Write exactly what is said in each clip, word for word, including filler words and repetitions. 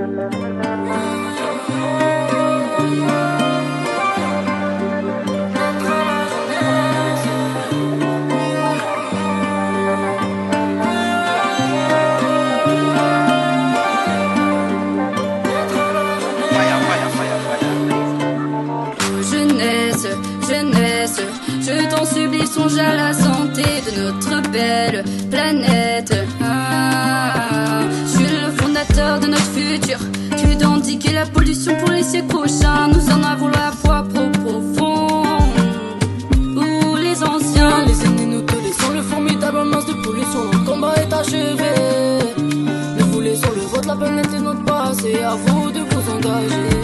Jeunesse, jeunesse, je t'en supplie, songe à la santé de notre belle planète. Ah, je suis le fondateur de notre futur. Tu d'indiquer la pollution pour les siècles prochains. Nous en avons la foi trop profonde. Où les anciens, les aînés, nous te laissons le formidable masse de pollution. Notre combat est achevé. Mais vous laissons le vote, la planète est notre base. Et à vous de vous engager.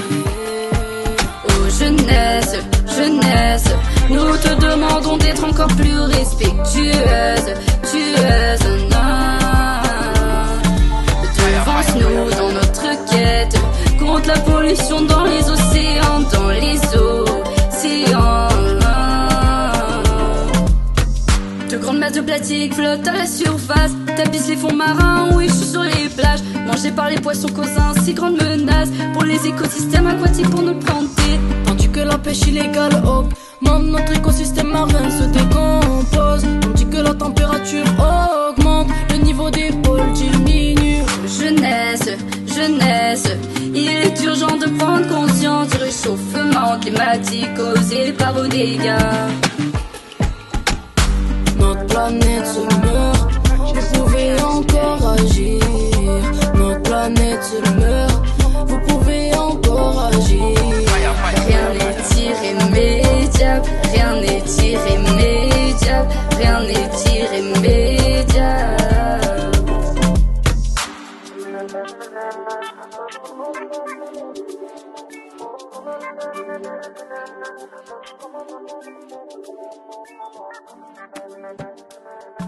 Jeunesse, jeunesse, nous te demandons d'être encore plus respectueuse, tueuse, devance-nous dans notre quête contre la pollution dans les océans, dans les océans. De grandes masses de plastique flottent à la surface, tapissent les fonds marins ou échouent sur les plages. Mangés par les poissons causent un si grande menace pour les écosystèmes aquatiques, pour notre planète. Tandis que la pêche illégale augmente, notre écosystème marin se décompose. Tandis que la température augmente, le niveau des pôles diminue. Jeunesse, jeunesse, il est urgent de prendre conscience du réchauffement climatique causé par vos dégâts. Notre planète se meurt, vous pouvez encore agir. Notre planète se meurt, vous pouvez encore agir. Rien n'est irrémédiable, rien n'est irrémédiable, rien n'est irrémédiable. Thank you.